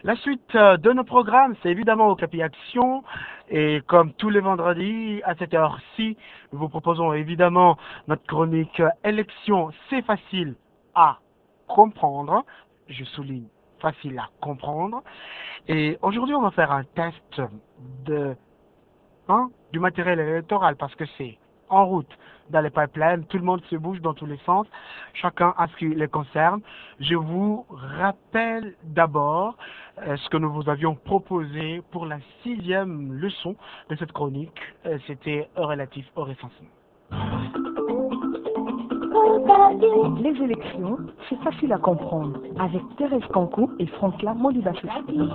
La suite de nos programmes, c'est évidemment Okapi Action. Et comme tous les vendredis, à cette heure-ci, nous vous proposons évidemment notre chronique Élection, c'est facile à comprendre. Je souligne facile à comprendre. Et aujourd'hui, on va faire un test du matériel électoral parce que c'est en route dans les pipelines, tout le monde se bouge dans tous les sens, chacun a ce qui les concerne. Je vous rappelle d'abord ce que nous vous avions proposé pour la 6e leçon de cette chronique, c'était relatif au recensement. Les élections, c'est facile à comprendre, avec Thérèse Kankou et Franklin Molibachou.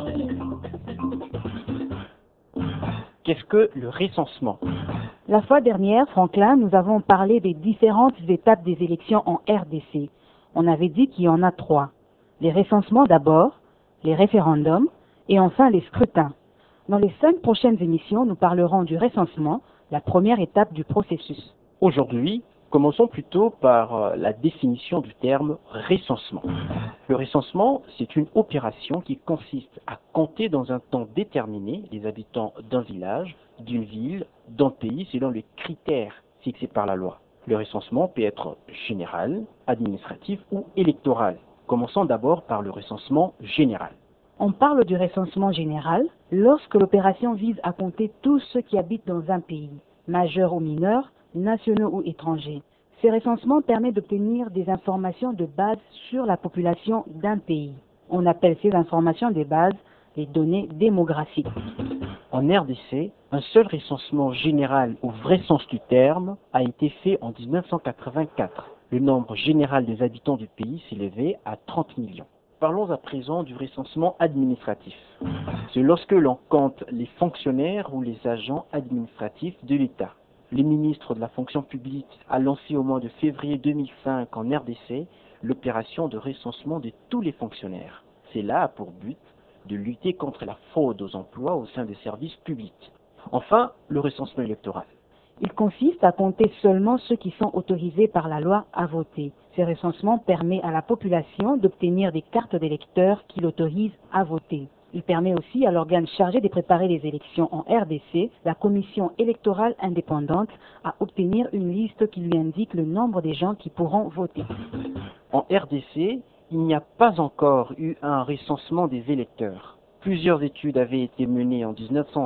Qu'est-ce que le recensement? La fois dernière, Franklin, nous avons parlé des différentes étapes des élections en RDC. On avait dit qu'il y en a 3. Les recensements d'abord, les référendums et enfin les scrutins. Dans les 5 prochaines émissions, nous parlerons du recensement, la première étape du processus. Aujourd'hui, commençons plutôt par la définition du terme recensement. Le recensement, c'est une opération qui consiste à compter dans un temps déterminé les habitants d'un village, d'une ville, d'un pays selon les critères fixés par la loi. Le recensement peut être général, administratif ou électoral. Commençons d'abord par le recensement général. On parle du recensement général lorsque l'opération vise à compter tous ceux qui habitent dans un pays, majeurs ou mineurs, nationaux ou étrangers. Ce recensement permet d'obtenir des informations de base sur la population d'un pays. On appelle ces informations de base les données démographiques. En RDC, un seul recensement général au vrai sens du terme a été fait en 1984. Le nombre général des habitants du pays s'élevait à 30 millions. Parlons à présent du recensement administratif. C'est lorsque l'on compte les fonctionnaires ou les agents administratifs de l'État. Le ministre de la fonction publique a lancé au mois de février 2005 en RDC l'opération de recensement de tous les fonctionnaires. Cela a pour but de lutter contre la fraude aux emplois au sein des services publics. Enfin, le recensement électoral. Il consiste à compter seulement ceux qui sont autorisés par la loi à voter. Ce recensement permet à la population d'obtenir des cartes d'électeurs qui l'autorisent à voter. Il permet aussi à l'organe chargé de préparer les élections en RDC, la commission électorale indépendante, à obtenir une liste qui lui indique le nombre des gens qui pourront voter. En RDC, il n'y a pas encore eu un recensement des électeurs. Plusieurs études avaient été menées en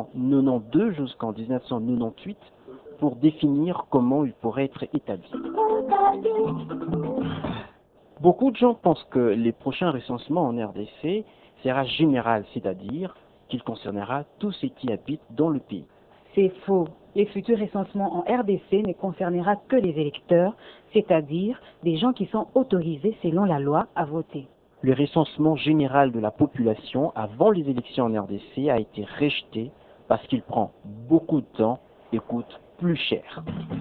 1992 jusqu'en 1998 pour définir comment il pourrait être établi. Beaucoup de gens pensent que les prochains recensements en RDC sera général, c'est-à-dire qu'il concernera tous ceux qui habitent dans le pays. C'est faux. Les futurs recensements en RDC ne concernera que les électeurs, c'est-à-dire des gens qui sont autorisés selon la loi à voter. Le recensement général de la population avant les élections en RDC a été rejeté parce qu'il prend beaucoup de temps et coûte plus cher.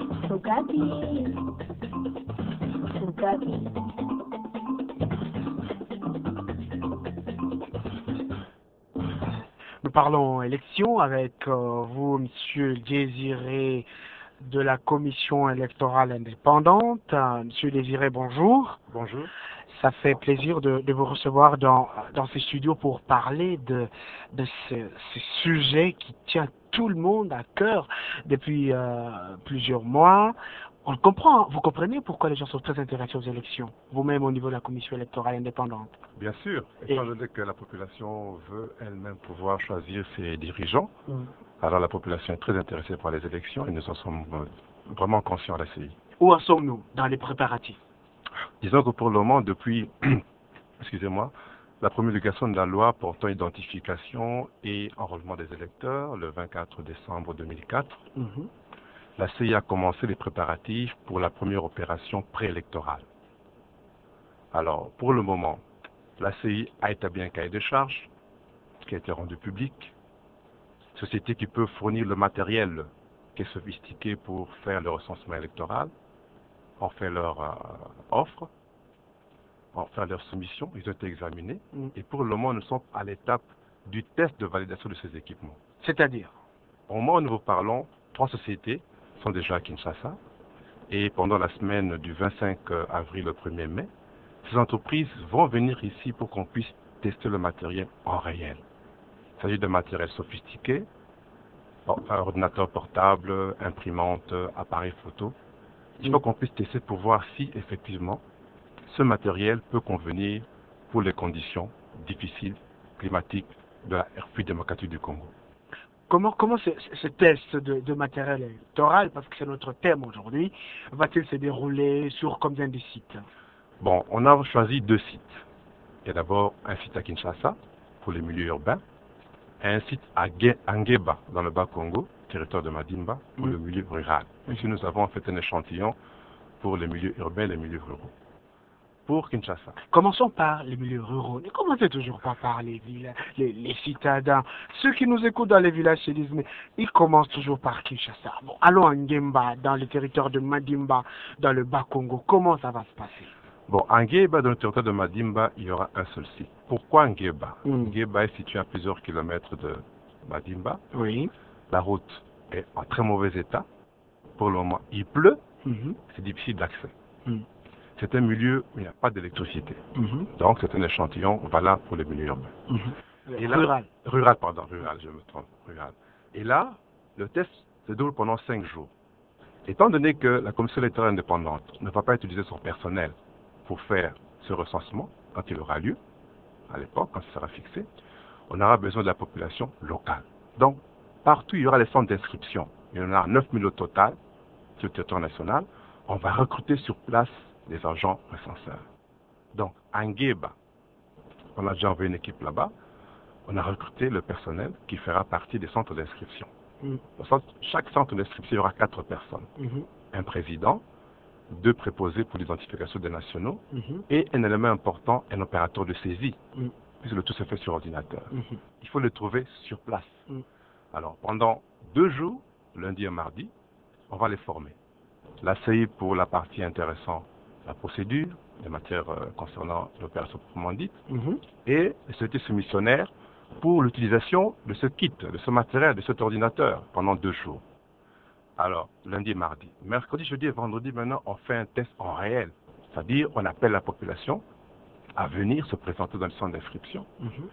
Nous parlons élection avec vous, Monsieur Désiré de la Commission électorale indépendante. Monsieur Désiré, bonjour. Bonjour. Ça fait plaisir de vous recevoir dans ces studios pour parler de ce sujet qui tient tout le monde à cœur depuis plusieurs mois. On le comprend, vous comprenez pourquoi les gens sont très intéressés aux élections, vous-même au niveau de la Commission électorale indépendante. Bien sûr, étant donné que la population veut elle-même pouvoir choisir ses dirigeants, alors la population est très intéressée par les élections et nous en sommes vraiment conscients à la CI. Où en sommes-nous dans les préparatifs? Disons que pour le moment, depuis excusez-moi, la promulgation de la loi portant identification et enrôlement des électeurs le 24 décembre 2004, la CI a commencé les préparatifs pour la première opération préélectorale. Alors, pour le moment, la CI a établi un cahier de charges qui a été rendu public. Société qui peut fournir le matériel qui est sophistiqué pour faire le recensement électoral, ont fait leur offre, ont fait leur soumission, ils ont été examinés. Et pour le moment, nous sommes à l'étape du test de validation de ces équipements. C'est-à-dire? Au moment où nous vous parlons, 3 sociétés sont déjà à Kinshasa. Et pendant la semaine du 25 avril au 1er mai, ces entreprises vont venir ici pour qu'on puisse tester le matériel en réel. Il s'agit de matériel sophistiqué, ordinateur portable, imprimante, appareil photo. Il faut qu'on puisse tester pour voir si effectivement ce matériel peut convenir pour les conditions difficiles climatiques de la République démocratique du Congo. Comment ce test de matériel électoral, parce que c'est notre thème aujourd'hui, va-t-il se dérouler sur combien de sites? Bon, on a choisi 2 sites. Il y a d'abord un site à Kinshasa, pour les milieux urbains, et un site à Ngueba, dans le Bas-Congo, territoire de Madimba, pour le milieu rural. Ici, nous avons en fait un échantillon pour les milieux urbains et les milieux ruraux. Pour Kinshasa. Commençons par les milieux ruraux. Ne commencez toujours pas par les villes, les citadins. Ceux qui nous écoutent dans les villages se disent, mais ils commencent toujours par Kinshasa. Bon, allons à Ngueba, dans le territoire de Madimba, dans le Bas-Congo. Comment ça va se passer? Bon, à Ngueba, dans le territoire de Madimba, il y aura un seul site. Pourquoi Ngueba? Ngueba est situé à plusieurs kilomètres de Madimba. Oui. La route est en très mauvais état. Pour le moment, il pleut. C'est difficile d'accès. C'est un milieu où il n'y a pas d'électricité. Donc, c'est un échantillon valable pour les milieux urbains. Et là, rural, je me trompe. Rural. Et là, le test se déroule pendant 5 jours. Étant donné que la commission électorale indépendante ne va pas utiliser son personnel pour faire ce recensement, quand il aura lieu, à l'époque, quand il sera fixé, on aura besoin de la population locale. Donc, partout, il y aura les centres d'inscription. Il y en a 9000 au total sur le territoire national. On va recruter sur place des agents recenseurs. Donc, à Ngueba, on a déjà envoyé une équipe là-bas. On a recruté le personnel qui fera partie des centres d'inscription. Chaque centre d'inscription, il y aura 4 personnes. Un président, 2 préposés pour l'identification des nationaux et un élément important, un opérateur de saisie, puisque le tout se fait sur ordinateur. Il faut le trouver sur place. Alors, pendant 2 jours, lundi et mardi, on va les former. La CI pour la partie intéressante, la procédure, les matières concernant l'opération proprement dite, et le secrétaire soumissionnaire pour l'utilisation de ce kit, de ce matériel, de cet ordinateur pendant 2 jours. Alors, lundi et mardi. Mercredi, jeudi et vendredi, maintenant, on fait un test en réel. C'est-à-dire, on appelle la population à venir se présenter dans le centre d'inscription,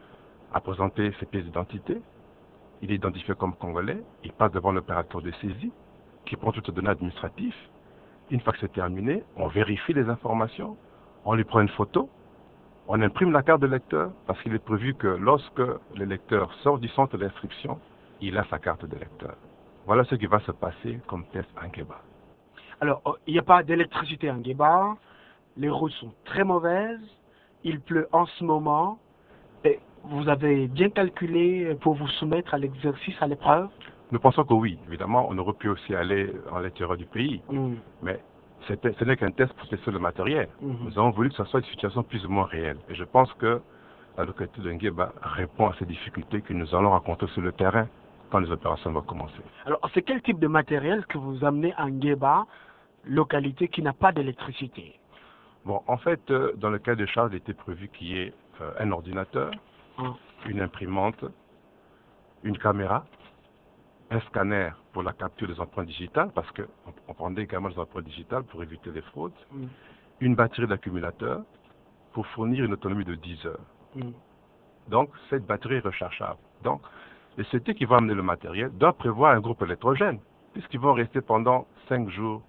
à présenter ses pièces d'identité. Il est identifié comme congolais, il passe devant l'opérateur de saisie, qui prend toutes les données administratives. Une fois que c'est terminé, on vérifie les informations, on lui prend une photo, on imprime la carte de lecteur, parce qu'il est prévu que lorsque le lecteur sort du centre d'inscription, il a sa carte de lecteur. Voilà ce qui va se passer comme test à Ngueba. Alors, il n'y a pas d'électricité à Ngueba, les routes sont très mauvaises, il pleut en ce moment, et vous avez bien calculé pour vous soumettre à l'exercice, à l'épreuve? Nous pensons que oui, évidemment, on aurait pu aussi aller à l'intérieur du pays, mais ce n'est qu'un test pour tester le matériel. Nous avons voulu que ce soit une situation plus ou moins réelle. Et je pense que la localité de Ngueba répond à ces difficultés que nous allons rencontrer sur le terrain quand les opérations vont commencer. Alors, c'est quel type de matériel que vous amenez à Ngueba, localité qui n'a pas d'électricité? Bon, en fait, dans le cas de charge, il était prévu qu'il y ait un ordinateur, une imprimante, une caméra, un scanner pour la capture des empreintes digitales, parce qu'on prendrait également des empreintes digitales pour éviter les fraudes, une batterie d'accumulateur pour fournir une autonomie de 10 heures. Donc, cette batterie est rechargeable. Donc, les sociétés qui vont amener le matériel doivent prévoir un groupe électrogène, puisqu'ils vont rester pendant 5 jours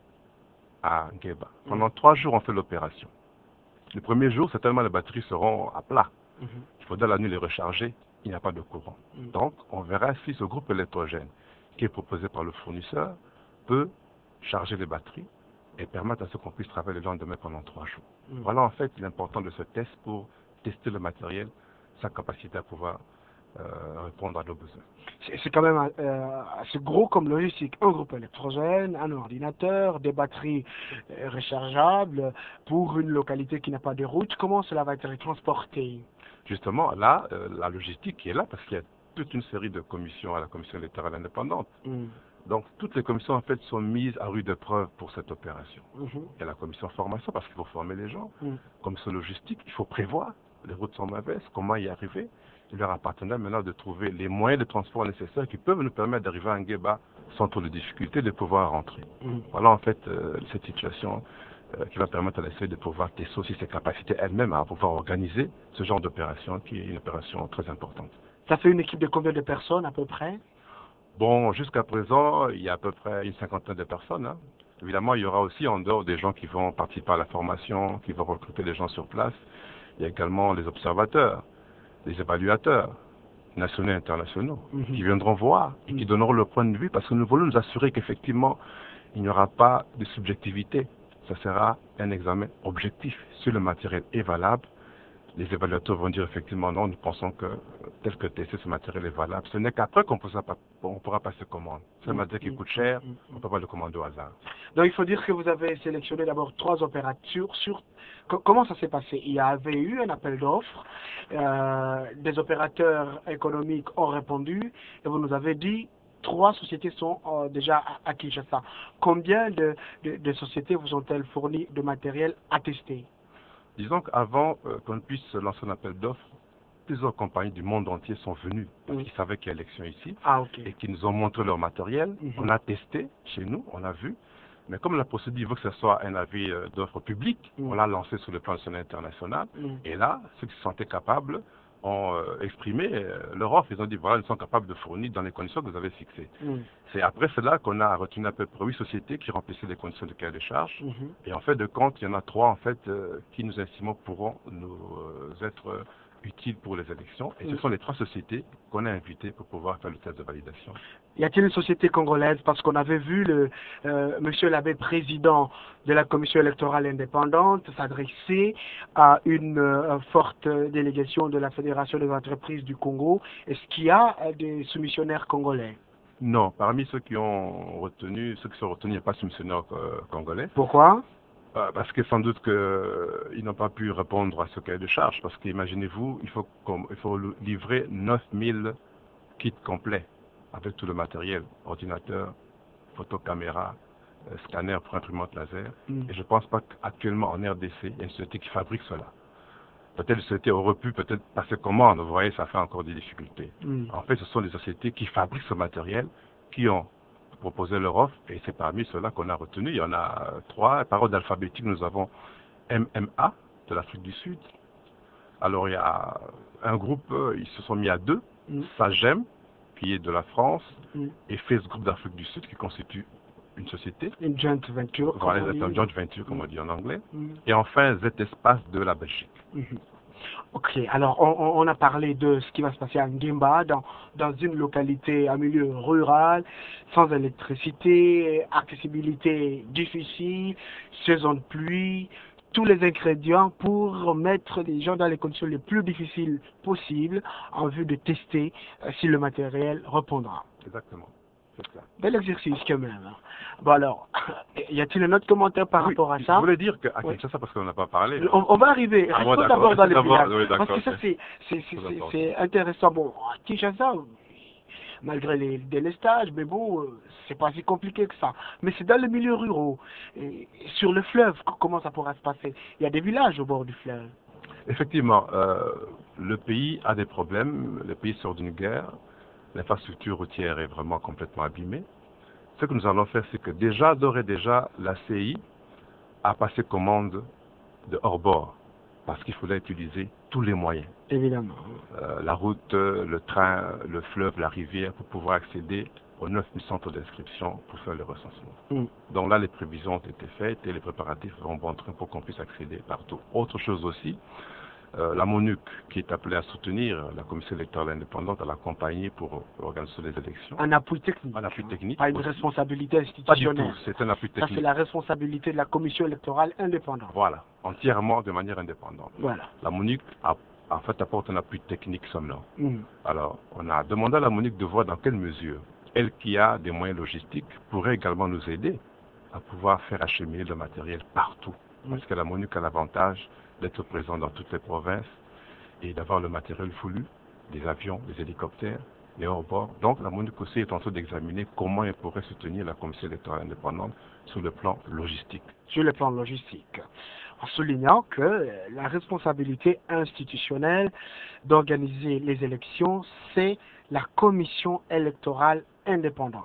à Ngueba. Pendant 3 jours, on fait l'opération. Le premier jour, certainement, les batteries seront à plat. Il faudra la nuit les recharger, il n'y a pas de courant. Donc, on verra si ce groupe électrogène qui est proposé par le fournisseur peut charger les batteries et permettre à ce qu'on puisse travailler le lendemain pendant 3 jours. Voilà en fait l'important de ce test pour tester le matériel, sa capacité à pouvoir répondre à nos besoins. C'est quand même assez gros comme logistique. Un groupe électrogène, un ordinateur, des batteries rechargeables pour une localité qui n'a pas de route. Comment cela va être transporté? Justement, là, la logistique qui est là, parce qu'il y a toute une série de commissions à la commission électorale indépendante. Donc, toutes les commissions, en fait, sont mises à rude épreuve pour cette opération. Il y a la commission formation, parce qu'il faut former les gens. Commission logistique, il faut prévoir. Les routes sont mauvaises, comment y arriver? Il leur appartenait maintenant de trouver les moyens de transport nécessaires qui peuvent nous permettre d'arriver à Ngueba sans trop de difficultés, de pouvoir rentrer. Voilà, en fait, cette situation qui va permettre à la CEI de pouvoir tester aussi ses capacités elle-même à pouvoir organiser ce genre d'opération qui est une opération très importante. Ça fait une équipe de combien de personnes à peu près? Bon, jusqu'à présent, il y a à peu près une cinquantaine de personnes. Hein. Évidemment, il y aura aussi en dehors des gens qui vont participer à la formation, qui vont recruter des gens sur place. Il y a également les observateurs, les évaluateurs nationaux et internationaux qui viendront voir et qui donneront leur point de vue parce que nous voulons nous assurer qu'effectivement, il n'y aura pas de subjectivité. Ça sera un examen objectif. Si le matériel est valable, les évaluateurs vont dire effectivement non, nous pensons que tel que testé ce matériel est valable. Ce n'est qu'après qu'on pourra passer commande. C'est un matériel qui coûte cher, on ne peut pas le commander au hasard. Donc il faut dire que vous avez sélectionné d'abord 3 opérateurs. Comment ça s'est passé? Il y avait eu un appel d'offres, des opérateurs économiques ont répondu et vous nous avez dit 3 sociétés sont déjà à Kinshasa. Combien de sociétés vous ont-elles fourni de matériel à tester? Disons qu'avant qu'on puisse lancer un appel d'offres, plusieurs compagnies du monde entier sont venues parce qu'ils savaient qu'il y a élection ici et qui nous ont montré leur matériel. On a testé chez nous, on a vu. Mais comme la procédure veut que ce soit un avis d'offre public, on l'a lancé sur le plan national et international. Et là, ceux qui se sentaient capables ont exprimé leur offre. Ils ont dit, voilà, nous sommes capables de fournir dans les conditions que vous avez fixées. C'est après cela qu'on a retenu à peu près 8 sociétés qui remplissaient les conditions de cahier de charge. Et en fait de compte, il y en a 3 en fait, qui nous estimons pourront nous être utiles pour les élections. Et ce sont les 3 sociétés qu'on a invitées pour pouvoir faire le test de validation. Y a-t-il une société congolaise? Parce qu'on avait vu monsieur l'abbé président de la commission électorale indépendante s'adresser à une forte délégation de la Fédération des entreprises du Congo. Est-ce qu'il y a des soumissionnaires congolais? Non, parmi ceux qui sont retenus, il n'y a pas de soumissionnaires congolais. Pourquoi? Parce que sans doute qu'ils n'ont pas pu répondre à ce cahier de charge. Parce qu'imaginez-vous, il faut livrer 9000 kits complets avec tout le matériel, ordinateur, photocaméra, scanner pour imprimante laser. Et je ne pense pas qu'actuellement en RDC, il y a une société qui fabrique cela. Peut-être une société aurait pu peut-être passer commande, vous voyez, ça fait encore des difficultés. En fait, ce sont des sociétés qui fabriquent ce matériel, qui ont proposé leur offre, et c'est parmi ceux-là qu'on a retenu. Il y en a 3. Par ordre alphabétique, nous avons MMA de l'Afrique du Sud. Alors il y a un groupe, ils se sont mis à 2, Sagem, qui est de la France, et Face Group d'Afrique du Sud, qui constitue une société. Une joint venture. Voilà, une joint venture, comme on dit en anglais. Et enfin, Z-Espace de la Belgique. Ok, alors on a parlé de ce qui va se passer à Ngimba, dans une localité, un milieu rural, sans électricité, accessibilité difficile, saison de pluie, tous les ingrédients pour mettre les gens dans les conditions les plus difficiles possibles en vue de tester si le matériel répondra. Exactement. Bel exercice quand même. Bon alors, y a-t-il un autre commentaire par rapport à ça? Je voulais dire qu'à Kinshasa, parce qu'on n'a pas parlé. On va arriver. Restons d'abord dans les villages. Oui, parce que ça, c'est intéressant. Bon, à Kinshasa, malgré les délestages, mais bon, c'est pas si compliqué que ça. Mais c'est dans les milieux ruraux. Et sur le fleuve, comment ça pourra se passer? Il y a des villages au bord du fleuve. Effectivement, le pays a des problèmes. Le pays sort d'une guerre. L'infrastructure routière est vraiment complètement abîmée. Ce que nous allons faire, c'est que d'ores et déjà, la CI a passé commande de hors-bord, parce qu'il fallait utiliser tous les moyens. Évidemment. La route, le train, le fleuve, la rivière, pour pouvoir accéder aux 9000 centres d'inscription pour faire le recensement. Donc là, les prévisions ont été faites et les préparatifs vont bon train pour qu'on puisse accéder partout. Autre chose aussi, la MONUC, qui est appelée à soutenir la commission électorale indépendante, à l'accompagner pour organiser les élections. Un appui technique. Un appui technique. Pas une responsabilité institutionnelle. Pas du tout, c'est un appui technique. Ça, c'est la responsabilité de la commission électorale indépendante. Voilà, entièrement de manière indépendante. Voilà. La MONUC apporte un appui technique seulement. Alors, on a demandé à la MONUC de voir dans quelle mesure elle, qui a des moyens logistiques, pourrait également nous aider à pouvoir faire acheminer le matériel partout. Parce que la MONUC a l'avantage d'être présent dans toutes les provinces et d'avoir le matériel voulu, des avions, des hélicoptères, les hors-bords. Donc la MONUC aussi est en train d'examiner comment elle pourrait soutenir la commission électorale indépendante sur le plan logistique. Sur le plan logistique. En soulignant que la responsabilité institutionnelle d'organiser les élections, c'est la commission électorale indépendante.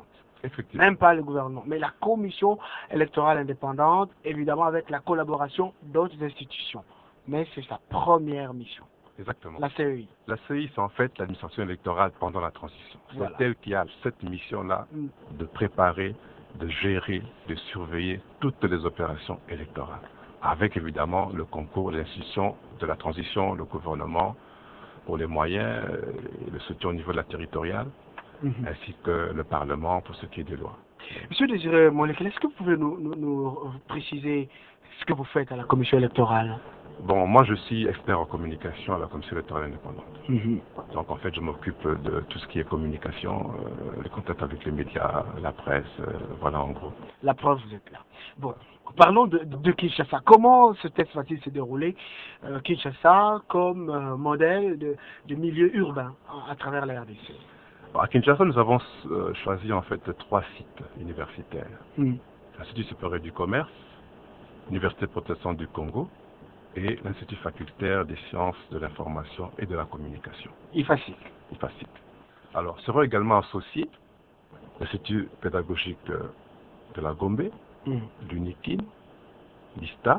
Effectivement. Même pas le gouvernement, mais la commission électorale indépendante, évidemment avec la collaboration d'autres institutions. Mais c'est sa première mission. Exactement. La CEI. La CEI, c'est en fait l'administration électorale pendant la transition. Voilà. C'est elle qui a cette mission-là de préparer, de gérer, de surveiller toutes les opérations électorales. Avec évidemment le concours des institutions de la transition, le gouvernement, pour les moyens, le soutien au niveau de la territoriale, ainsi que le Parlement pour ce qui est des lois. Monsieur Désiré Molekel, est-ce que vous pouvez nous préciser ce que vous faites à la commission électorale? Bon, moi je suis expert en communication à la commission électorale indépendante. Donc en fait je m'occupe de tout ce qui est communication, les contacts avec les médias, la presse, voilà en gros. La preuve, vous êtes là. Bon, parlons de Kinshasa. Comment ce test va-t-il se dérouler, Kinshasa, comme modèle de milieu urbain à travers la RDC? À Kinshasa, nous avons choisi en fait 3 sites universitaires. L'Institut supérieur du commerce, l'Université protestante du Congo et l'Institut facultaire des sciences de l'information et de la communication. IFACIC. IFACIC. Alors, seront également associés l'Institut pédagogique de la Gombe, l'UNIKIN, l'ISTA,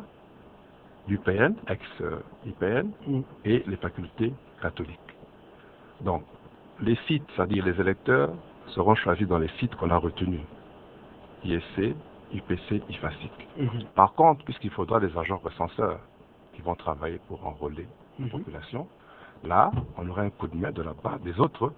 l'UPN, ex-IPN, et les facultés catholiques. Donc, les sites, c'est-à-dire les électeurs, seront choisis dans les sites qu'on a retenus. ISC, IPC, IFACIC. Par contre, puisqu'il faudra des agents recenseurs qui vont travailler pour enrôler la population, là, on aura un coup de main de la part des autres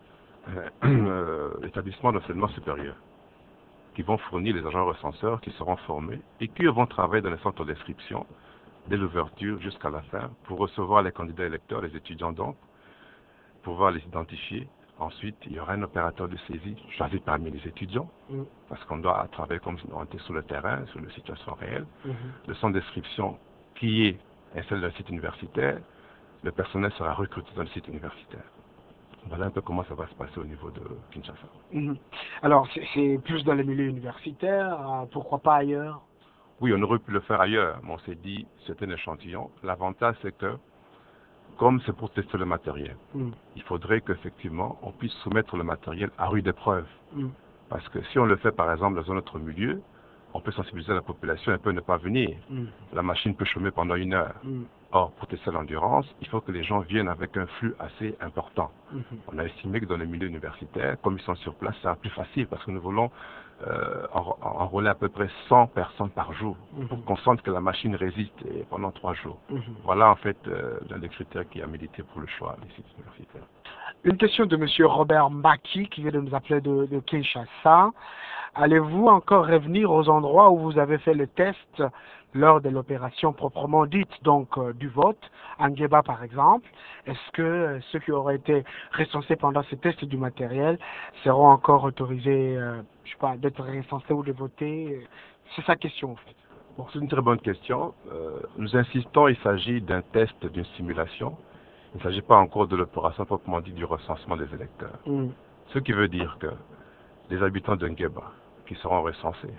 établissements d'enseignement supérieur qui vont fournir les agents recenseurs qui seront formés et qui vont travailler dans les centres d'inscription dès l'ouverture jusqu'à la fin pour recevoir les candidats électeurs, les étudiants donc, pouvoir les identifier. Ensuite, il y aura un opérateur de saisie choisi parmi les étudiants, parce qu'on doit travailler comme si on était sur le terrain, sur la situation réelle. Le centre d'inscription qui est installé dans le site universitaire, le personnel sera recruté dans le site universitaire. Voilà un peu comment ça va se passer au niveau de Kinshasa. Alors, c'est plus dans les milieux universitaires, pourquoi pas ailleurs? Oui, on aurait pu le faire ailleurs, mais on s'est dit c'est un échantillon. L'avantage, c'est que comme c'est pour tester le matériel, il faudrait qu'effectivement on puisse soumettre le matériel à rude épreuve. Parce que si on le fait par exemple dans un autre milieu, on peut sensibiliser la population, elle peut ne pas venir. La machine peut chômer pendant 1 heure. Or, pour tester l'endurance, il faut que les gens viennent avec un flux assez important. On a estimé que dans les milieux universitaires, comme ils sont sur place, ça sera plus facile parce que nous voulons enrôler à peu près 100 personnes par jour pour qu'on sente que la machine résiste pendant 3 jours. Voilà en fait l'un des critères qui a milité pour le choix des sites universitaires. Une question de M. Robert Mbaki qui vient de nous appeler de Kinshasa. Allez-vous encore revenir aux endroits où vous avez fait le test lors de l'opération proprement dite, donc du vote, Ngueba par exemple? Est-ce que ceux qui auraient été recensés pendant ce test du matériel seront encore autorisés, je sais pas, d'être recensés ou de voter? C'est sa question en fait. Bon, c'est une très bonne question. Nous insistons, il s'agit d'un test, d'une simulation. Il ne s'agit pas encore de l'opération proprement dite du recensement des électeurs. Ce qui veut dire que les habitants de Ngueba qui seront recensés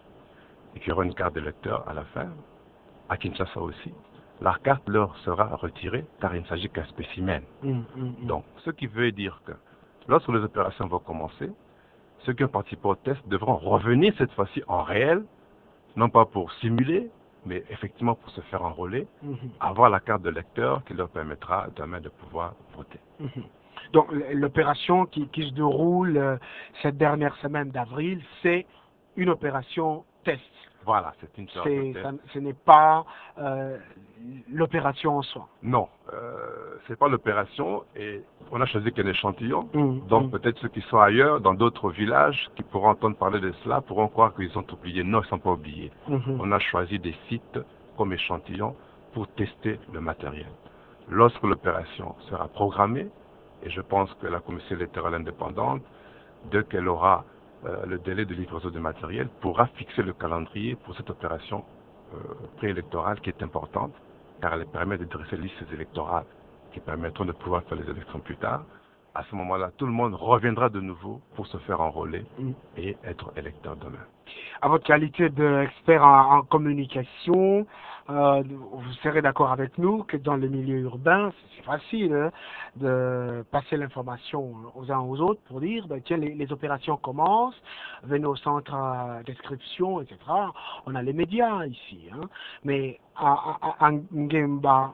et qui auront une carte d'électeur à la fin, à Kinshasa aussi, leur carte leur sera retirée car il ne s'agit qu'un spécimen. Donc, ce qui veut dire que lorsque les opérations vont commencer, ceux qui ont participé au test devront revenir cette fois-ci en réel, non pas pour simuler, mais effectivement pour se faire enrôler, avoir la carte de lecteur qui leur permettra demain de pouvoir voter. Donc l'opération qui se déroule cette dernière semaine d'avril, c'est une opération test. Voilà, c'est une sorte de test. Ce n'est pas l'opération en soi. Non, c'est pas l'opération et on a choisi qu'un échantillon. Donc peut-être ceux qui sont ailleurs, dans d'autres villages, qui pourront entendre parler de cela, pourront croire qu'ils ont oublié. Non, ils ne sont pas oubliés. On a choisi des sites comme échantillon pour tester le matériel. Lorsque l'opération sera programmée, et je pense que la commission électorale indépendante, dès qu'elle aura le délai de livraison du matériel, pourra fixer le calendrier pour cette opération préélectorale qui est importante, car elle permet de dresser listes électorales qui permettront de pouvoir faire les élections plus tard. À ce moment-là, tout le monde reviendra de nouveau pour se faire enrôler et être électeur demain. À votre qualité d'expert en communication, vous serez d'accord avec nous que dans le milieu urbain, c'est facile hein, de passer l'information aux uns aux autres pour dire, ben, tiens, les opérations commencent, venez au centre d'inscription, etc. On a les médias ici, hein. Mais à Ngemba,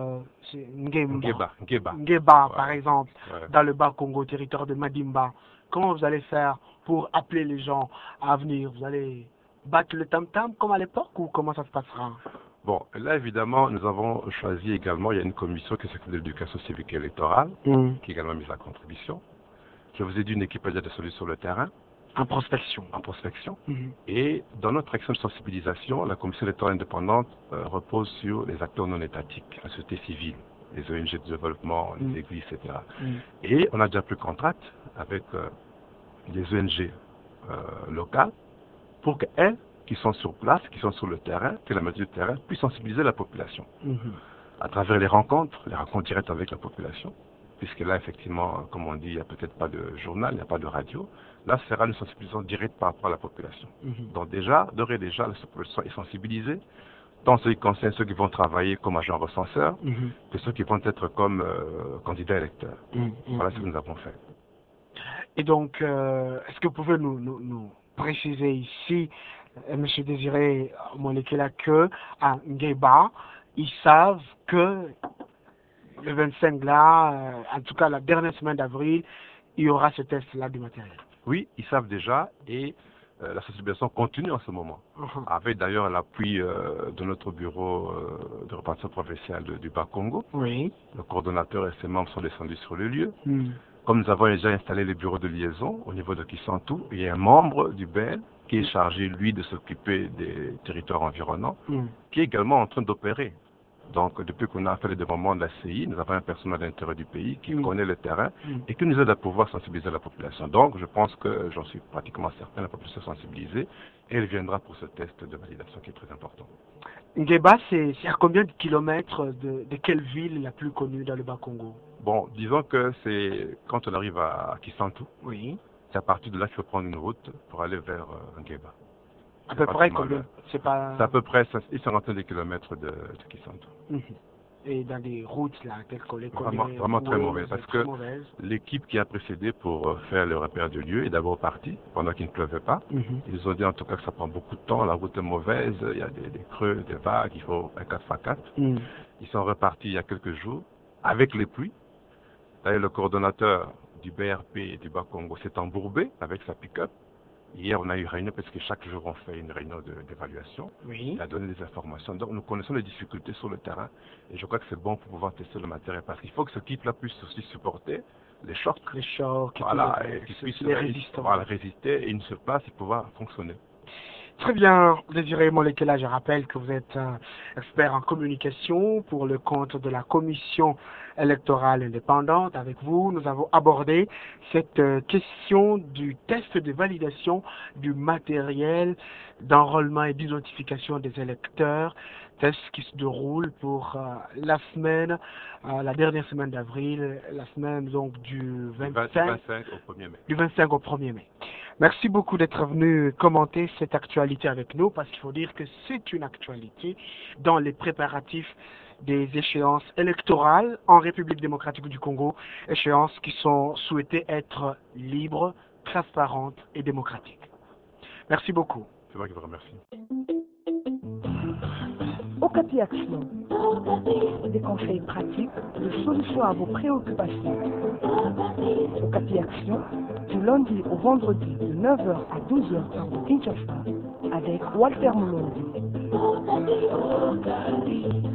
Ngeba, par exemple, dans le Bas-Congo, territoire de Madimba, comment vous allez faire pour appeler les gens à venir? Vous allez battre le tam-tam comme à l'époque ou comment ça se passera? Bon, là évidemment, nous avons choisi également, il y a une commission qui s'occupe de l'éducation civique et électorale, qui a également mis sa contribution. Je vous ai dit une équipe déjà de celui sur le terrain. En prospection. En prospection. Et dans notre action de sensibilisation, la commission électorale indépendante repose sur les acteurs non étatiques, la société civile, les ONG de développement, les églises, etc. Et on a déjà pris contact avec les ONG locales pour qu'elles, qui sont sur place, qui sont sur le terrain, que la majorité du terrain puisse sensibiliser la population à travers les rencontres directes avec la population, puisque là, effectivement, comme on dit, il n'y a peut-être pas de journal, il n'y a pas de radio. Là, ce sera une sensibilisation directe par rapport à la d'ores et déjà, la population est sensibilisée, tant ceux qui concernent ceux qui vont travailler comme agents recenseurs, que ceux qui vont être comme candidats électeurs. Voilà ce que nous avons fait. Et donc, est-ce que vous pouvez nous préciser ici, M. Désiré Molekela, que à Ngeba, ils savent que le 25 là, en tout cas la dernière semaine d'avril, il y aura ce test-là du matériel? Oui, ils savent déjà et la sensibilisation continue en ce moment. Avec d'ailleurs l'appui de notre bureau de répartition provinciale du Bas-Congo. Oui. Le coordonnateur et ses membres sont descendus sur le lieu. Comme nous avons déjà installé les bureaux de liaison au niveau de Kisantu, il y a un membre du BEL qui est chargé, lui, de s'occuper des territoires environnants, qui est également en train d'opérer. Donc, depuis qu'on a fait le développement de la CI, nous avons un personnel à l'intérieur du pays qui connaît le terrain et qui nous aide à pouvoir sensibiliser la population. Donc, je pense que j'en suis pratiquement certain, la population est sensibilisée et elle viendra pour ce test de validation qui est très important. Ngeba, c'est à combien de kilomètres de quelle ville la plus connue dans le Bas-Congo? Bon, disons que c'est quand on arrive à Kisantu, c'est à partir de là qu'il faut prendre une route pour aller vers Ngeba. À peu près combien? C'est à peu près une cinquantaine de kilomètres de Kisantu. Et dans des routes là, telles qu'on les connaît, vraiment très mauvaises, parce que l'équipe qui a précédé pour faire le repère de lieu est d'abord partie pendant qu'il ne pleuvait pas. Ils ont dit en tout cas que ça prend beaucoup de temps, la route est mauvaise, il y a des creux, des vagues, il faut un 4x4. Ils sont repartis il y a quelques jours avec les pluies. D'ailleurs, le coordonnateur du BRP et du Bas-Congo s'est embourbé avec sa pick-up. Hier, on a eu une réunion parce que chaque jour, on fait une réunion d'évaluation. Il a donné des informations. Donc, nous connaissons les difficultés sur le terrain. Et je crois que c'est bon pour pouvoir tester le matériel parce qu'il faut que ce kit-là puisse aussi supporter les chocs. Les chocs, voilà, et qu'il puisse résister et une seule place et pouvoir fonctionner. Très bien, Désiré Molekela, je rappelle que vous êtes expert en communication pour le compte de la Commission électorale indépendante. Avec vous, nous avons abordé cette question du test de validation du matériel d'enrôlement et d'identification des électeurs, test qui se déroule pour la semaine, la dernière semaine d'avril, la semaine donc du 25 au 1er mai. Du 25 au 1er mai. Merci beaucoup d'être venu commenter cette actualité avec nous parce qu'il faut dire que c'est une actualité dans les préparatifs des échéances électorales en République démocratique du Congo, échéances qui sont souhaitées être libres, transparentes et démocratiques. Merci beaucoup. C'est moi qui vous remercie. Okapi Action, des conseils pratiques, des solutions à vos préoccupations. Okapi Action, du lundi au vendredi de 9h à 12h à Kinshasa, avec Walter Moulondi.